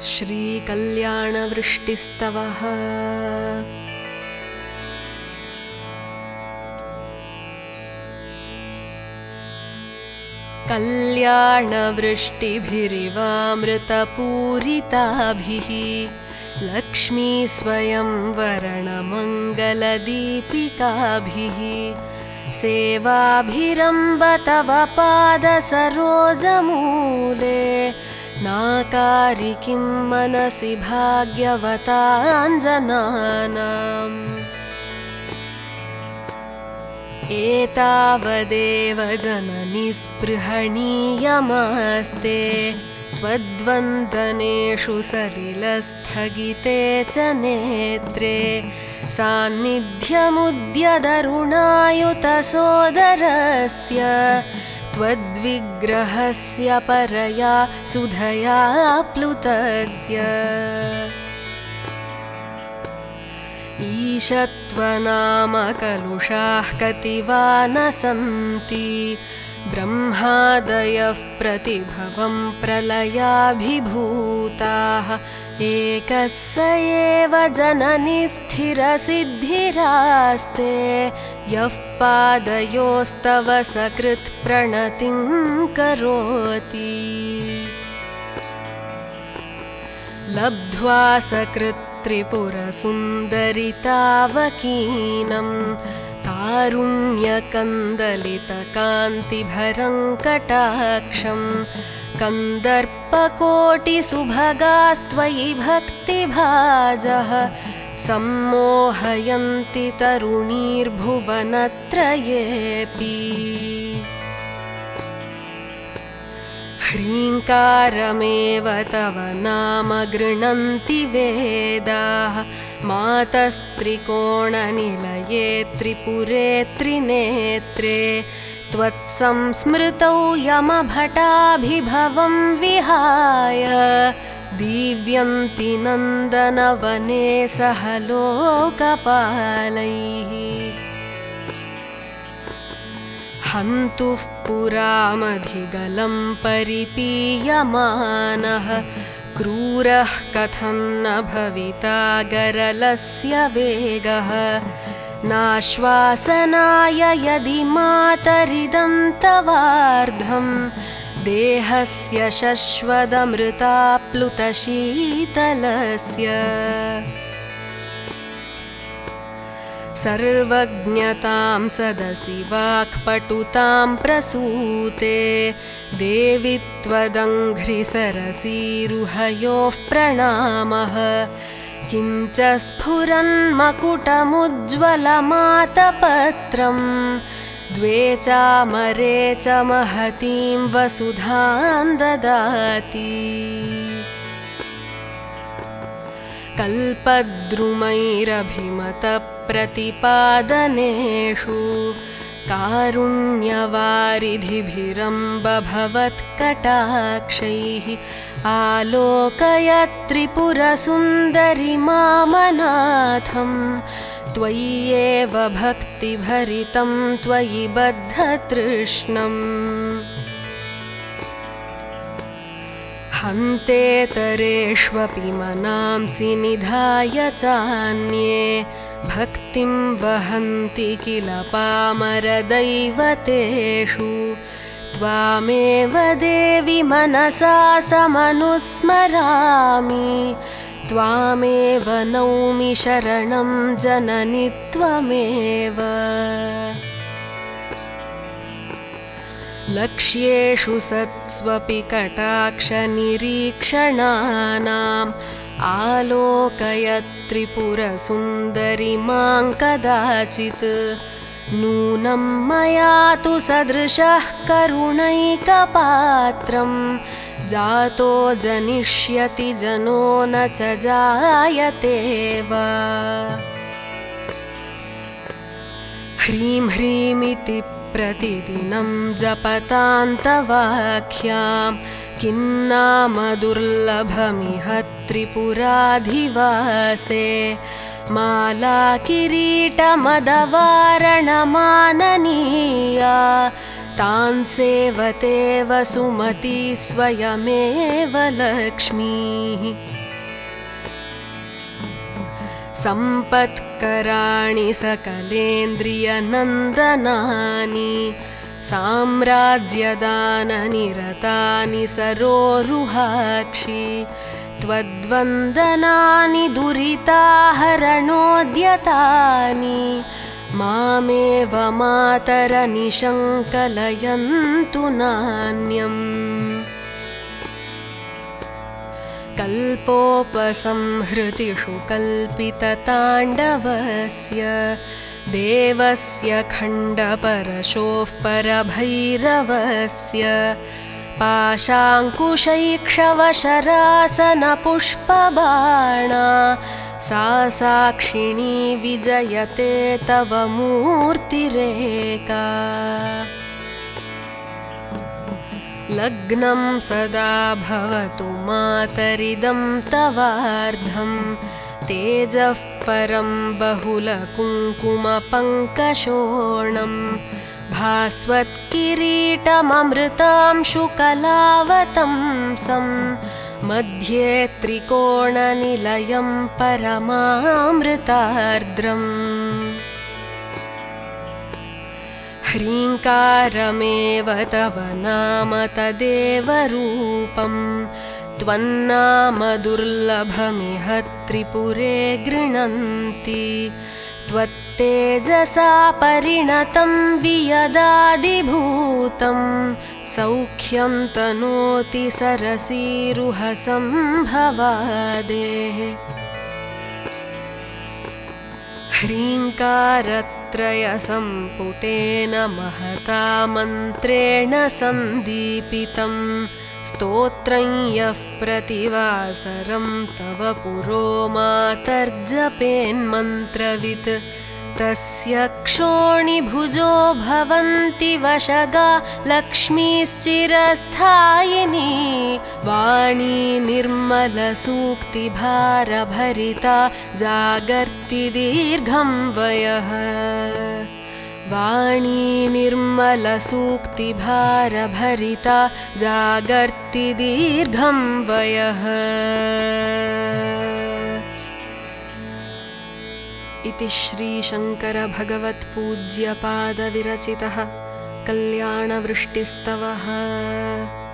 श्रीकल्याणवृष्टिस्तवः कल्याणवृष्टिभिरिवामृतपूरिताभिः लक्ष्मी स्वयंवरणमङ्गलदीपिकाभिः सेवाभिरम्ब तव पादसरोजमूले नाकारि किं मनसि भाग्यवताञ्जनानाम् एतावदेव जननि स्पृहणीयमास्ते त्वद्वन्दनेषु सलिलस्थगिते च नेत्रे सान्निध्यमुद्यदरुणायुतसोदरस्य त्वद्विग्रहस्य परया सुधया प्लुतस्य ईशत्वनामकलुषाः कतिवा न सन्ति ब्रह्मादयः प्रतिभवं प्रलयाभिभूताः एकः स एव जननि स्थिरसिद्धिरास्ते यः पादयोस्तव सकृत्प्रणतिं करोति लब्ध्वा सकृत्त्रिपुरसुन्दरितावकीनं तारुण्यकन्दलितकान्तिभरं कटाक्षं कन्दर्पकोटिसुभगास्त्वयि भक्तिभाजः सम्मोहयन्ति तरुणीर्भुवनत्रयेऽपि ह्रीङ्कारमेव तव नाम गृह्णन्ति वेदाः मातस्त्रिकोणनिलये त्रिपुरे त्रिनेत्रे त्वत्संस्मृतौ यमभटाभिभवं विहाय दीव्यन्ति नन्दनवने सह लोकपालैः हन्तुः पुरामधिगलं परिपीयमानः क्रूरः कथं न भविता गरलस्य वेगः नाश्वासनाय यदि मातरिदं तवार्धं देहस्य शश्वदमृताप्लुतशीतलस्य सर्वज्ञतां सदसि वाक्पटुतां प्रसूते देवि त्वदङ्घ्रिसरसीरुहयोः प्रणामः किञ्च स्फुरन्मकुटमुज्ज्वलमातपत्रं द्वे चामरे च महतीं वसुधां ददाति कल्पद्रुमैरभिमतप्रतिपादनेषु कारुण्यवारिधिभिरम्ब भवत्कटाक्षैः आलोकय त्रिपुरसुन्दरि मामनाथं त्वय्येव भक्तिभरितं त्वयि बद्धतृष्णम् हन्तेतरेष्वपि मनांसि निधाय चान्ये भक्तिं वहन्ति किल पामरदैवतेषु त्वामेव देवि मनसा समनुस्मरामि त्वामेव नौमि शरणं जननि त्वमेव लक्ष्येषु सत्स्वपि कटाक्षनिरीक्षणानाम् आलोकय त्रिपुरसुन्दरि मां कदाचित् नूनं मया तु सदृशः करुणैकपात्रं जातो जनिष्यति जनो न च जायते वा ह्रीं ह्रीमिति प्रतिदिनं जपतान्तवाख्यां किन्नाम दुर्लभमिह त्रिपुराधिवासे माला किरीटमदवारणमाननीया तान् सेवते वसुमती स्वयमेव लक्ष्मीः सम्पत्कराणि सकलेन्द्रियनन्दनानि साम्राज्यदाननिरतानि सरोरुहाक्षि त्वद्वन्दनानि दुरिताहरणोद्यतानि मामेव मातरनिशङ्कलयन्तु नान्यम् कल्पोपसंहृतिषु कल्पितताण्डवस्य देवस्य खण्डपरशोः परभैरवस्य पाशाङ्कुशैक्षवशरासनपुष्पबाणा सा साक्षिणी विजयते तव मूर्तिरेका लग्नं सदा भवतु मातरिदं तवार्धं तेजः परं बहुलकुङ्कुमपङ्कशोणं भास्वत्किरीटममृतांशुकलावतंसं मध्ये त्रिकोणनिलयं परमामृतार्द्रम् ह्रीङ्कारमेव तव नाम तदेव रूपं त्वन्नाम दुर्लभमिह त्रिपुरे गृह्णन्ति त्वत्तेजसा परिणतं वियदादिभूतं सौख्यं तनोति सरसीरुहसंभवादेः ह्रीङ्कारत्रयसम्पुटेन महता मन्त्रेण सन्दीपितं स्तोत्रं यः प्रतिवासरं तव पुरो मातर्जपेन्मन्त्रवित् तस्य क्षोणिभुजो भवन्ति वशगा लक्ष्मीश्चिरस्थायिनी वाणी निर्मलसूक्तिभारभरिता जागर्ति दीर्घं वयः वाणी निर्मलसूक्तिभारभरिता जागर्ति दीर्घं वयः इति श्रीशङ्करभगवत्पूज्यपादविरचितः कल्याणवृष्टिस्तवः।